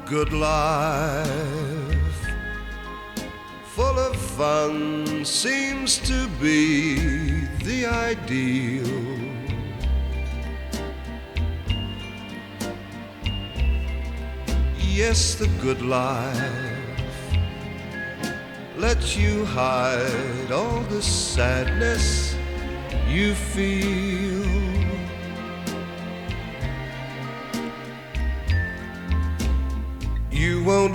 good life, full of fun, seems to be the ideal. Yes, the good life lets you hide all the sadness you feel. You won't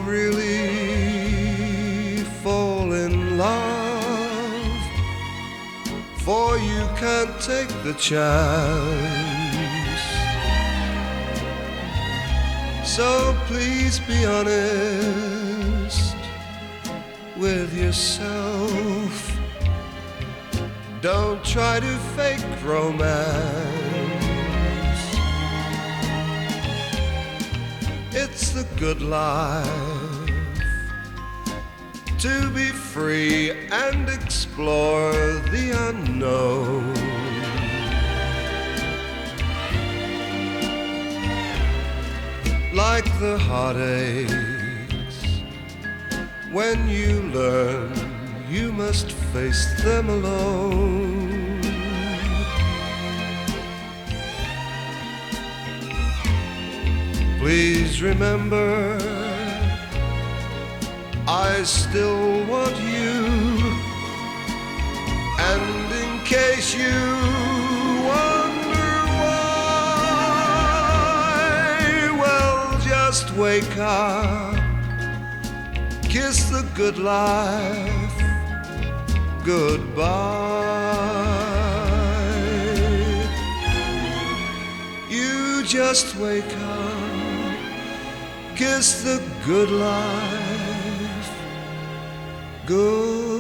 really fall in love, for you can't take the chance. So please be honest with yourself. Don't try to fake romance. It's the good life to be free and explore the unknown. Like the heartaches, when you learn you must face them alone. Please remember, I still want you, and in case you wonder why, well, just wake up, kiss the good life goodbye. You just wake up, kiss the good life goodbye.